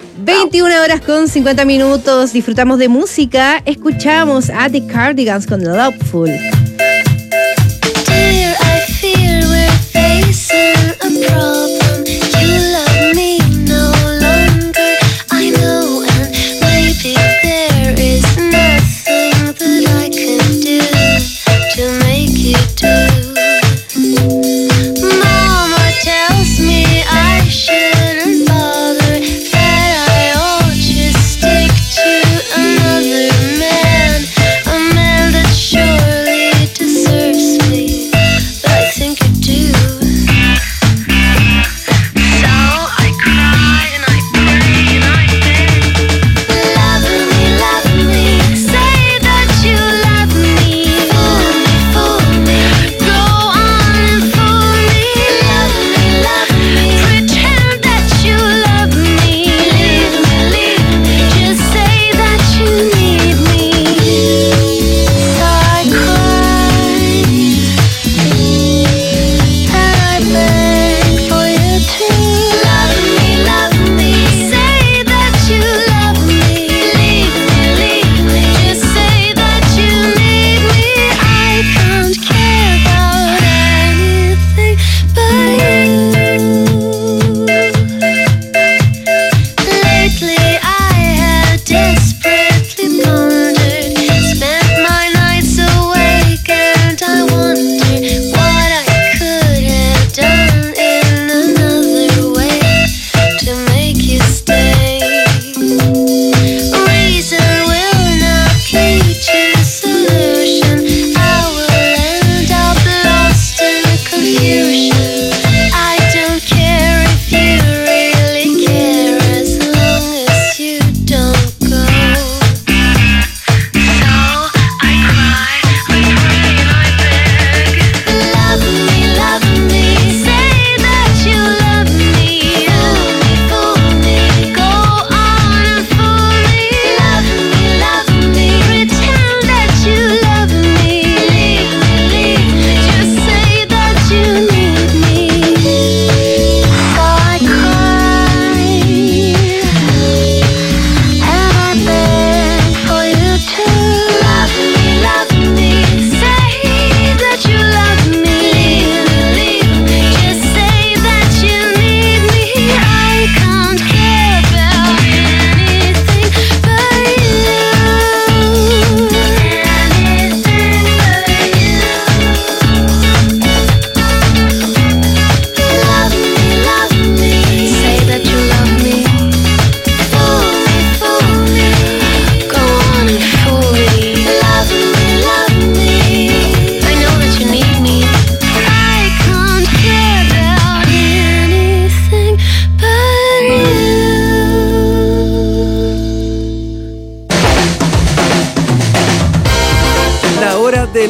21:50, disfrutamos de música, escuchamos a The Cardigans con Loveful.
Dear, I fear we're facing a problem. You love me no longer, I know, and maybe there is nothing that I can do to make you do. Mama tells me I shouldn't bother, that I ought to stick to another man, a man that surely does.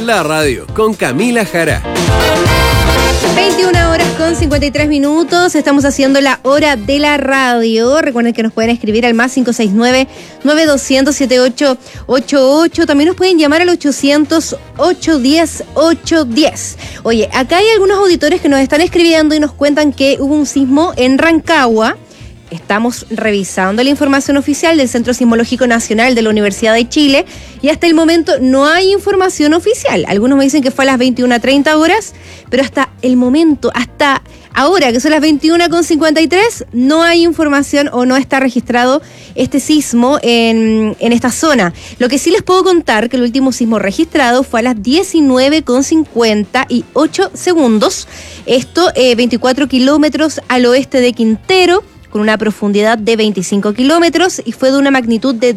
en la radio con Camila Jara.
21 horas con 53 minutos. Estamos haciendo la hora de la radio. Recuerden que nos pueden escribir al más 569-9200-7888. También nos pueden llamar al 800-810-810. Oye, acá hay algunos auditores que nos están escribiendo y nos cuentan que hubo un sismo en Rancagua. Estamos revisando la información oficial del Centro Sismológico Nacional de la Universidad de Chile y hasta el momento no hay información oficial. Algunos me dicen que fue a las 21:30 horas, pero hasta el momento, hasta ahora, que son las 21:53, no hay información o no está registrado este sismo en esta zona. Lo que sí les puedo contar que el último sismo registrado fue a las 19:58 segundos. Esto 24 kilómetros al oeste de Quintero, con una profundidad de 25 kilómetros y fue de una magnitud de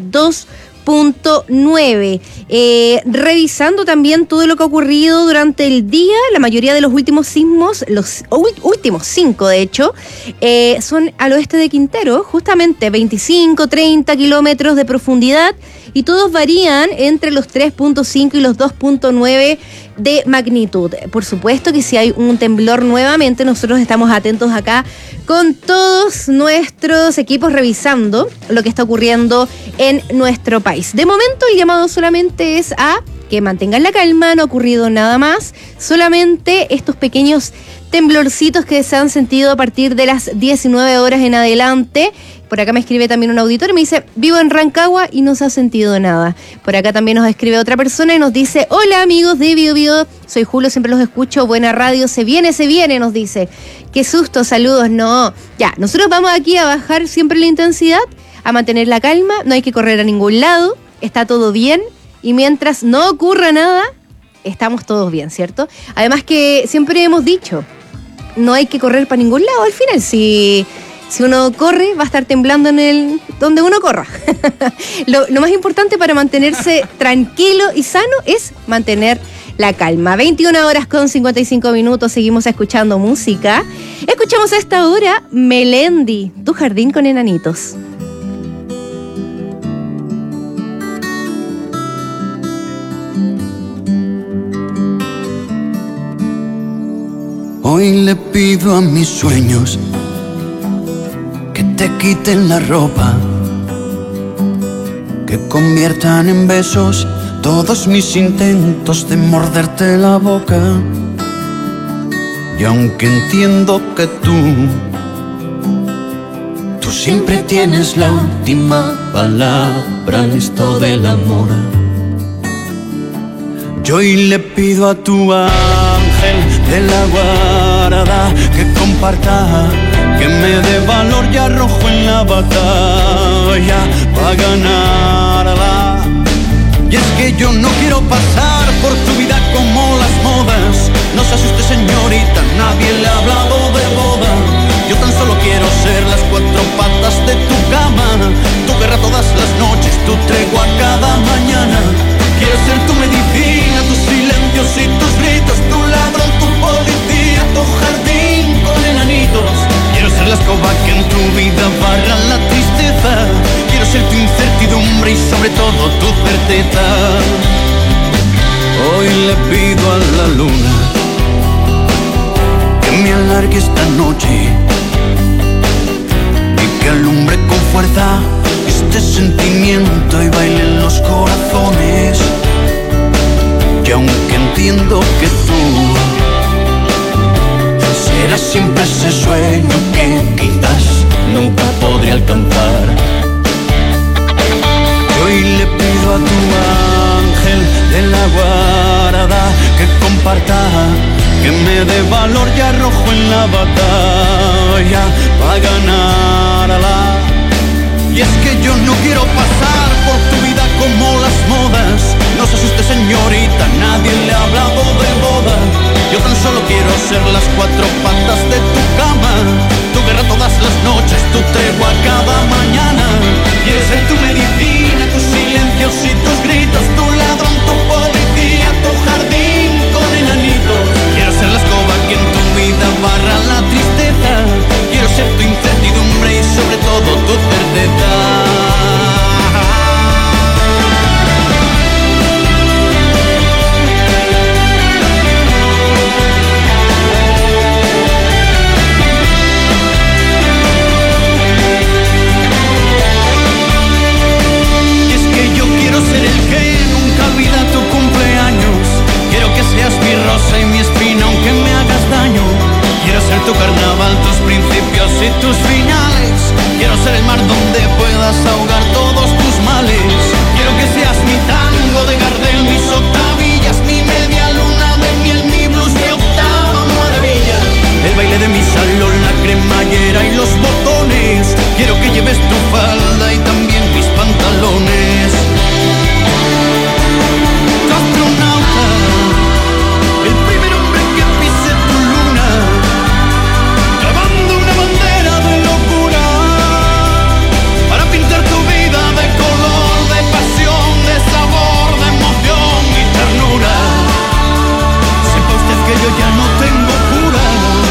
2.9. Revisando también todo lo que ha ocurrido durante el día, la mayoría de los últimos sismos, los últimos 5 de hecho, son al oeste de Quintero, justamente 25, 30 kilómetros de profundidad y todos varían entre los 3.5 y los 2.9 de magnitud. Por supuesto que si hay un temblor nuevamente, nosotros estamos atentos acá con todos nuestros equipos revisando lo que está ocurriendo en nuestro país. De momento el llamado solamente es a que mantengan la calma, no ha ocurrido nada más, solamente estos pequeños temblorcitos que se han sentido a partir de las 19 horas en adelante. Por acá me escribe también un auditor y me dice, vivo en Rancagua y no se ha sentido nada. Por acá también nos escribe otra persona y nos dice, hola amigos de Bio Bio, soy Julio, siempre los escucho, buena radio, se viene, nos dice. Qué susto, saludos, no. Ya, nosotros vamos aquí a bajar siempre la intensidad, a mantener la calma, no hay que correr a ningún lado, está todo bien y mientras no ocurra nada, estamos todos bien, ¿cierto? Además que siempre hemos dicho, no hay que correr para ningún lado al final, si uno corre, va a estar temblando en donde uno corra. Lo más importante para mantenerse tranquilo y sano es mantener la calma. 21 horas con 55 minutos, seguimos escuchando música. Escuchamos a esta hora Melendi, Tu jardín con enanitos.
Hoy le pido a mis sueños que te quiten la ropa, que conviertan en besos todos mis intentos de morderte la boca. Y aunque entiendo que tú siempre tienes la última palabra en esto del amor, yo hoy le pido a tu ángel de la guarda que comparta, que me dé valor y arrojo en la batalla para ganarla. Y es que yo no quiero pasar por tu vida como las modas. No se asuste señorita, nadie le ha hablado de boda. Yo tan solo quiero ser las 4 patas de tu cama, tu guerra todas las noches, tu tregua cada mañana. Quiero ser tu medicina, tus silencios y tus gritos, tu ladrón, tu policía, tu jardín con enanitos. Quiero ser la escoba que en tu vida barra la tristeza. Quiero ser tu incertidumbre y sobre todo tu certeza. Hoy le pido a la luna que me alargue esta noche y que alumbre con fuerza este sentimiento y baile en los corazones. Y aunque entiendo que tú serás siempre ese sueño que quizás nunca podré alcanzar, yo hoy le pido a tu ángel de la guarda que comparta, que me dé valor y arrojo en la batalla para ganarla. Y es que yo no quiero pasar por tu vida como las modas. No se asuste señorita, nadie le ha hablado de boda. Yo tan solo quiero ser las 4 patas de tu cama, tu guerra todas las noches, tu tregua cada mañana. Quiero ser tu medicina, tus silencios y tus gritos, tu ladrón, tu policía, tu jardín con enanitos. Quiero ser la escoba que en tu vida barra la tristeza. Quiero ser tu incertidumbre y sobre todo tu certeza. rosa y mi espina aunque me hagas daño. Quiero ser tu carnaval, tus principios y tus finales. Quiero ser el mar donde puedas ahogar todos tus males. Quiero que seas mi tango de Gardel, mis octavillas, mi media luna de miel, mi blues, mi octava maravilla. El baile de mi salón, la cremallera y los botones. Quiero que lleves tu falda y también mis pantalones. Tu astronauta, el primer hombre que pise tu luna, clavando una bandera de locura para pintar tu vida de color, de pasión, de sabor, de emoción y ternura. Sepa usted que yo ya no tengo cura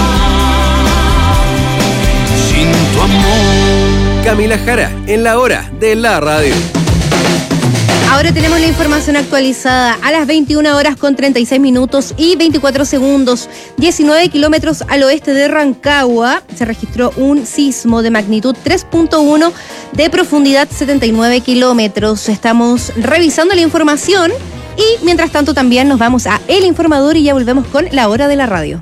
sin tu amor.
Camila Jara, en la hora de la radio.
Ahora tenemos la información actualizada a las 21 horas con 36 minutos y 24 segundos. 19 kilómetros al oeste de Rancagua se registró un sismo de magnitud 3.1 de profundidad 79 kilómetros. Estamos revisando la información y mientras tanto también nos vamos a El Informador y ya volvemos con la hora de la radio.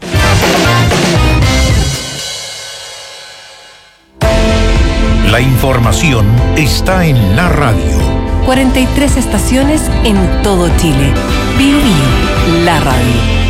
La información está en la radio.
43 estaciones en todo Chile. Bio Bio, la radio.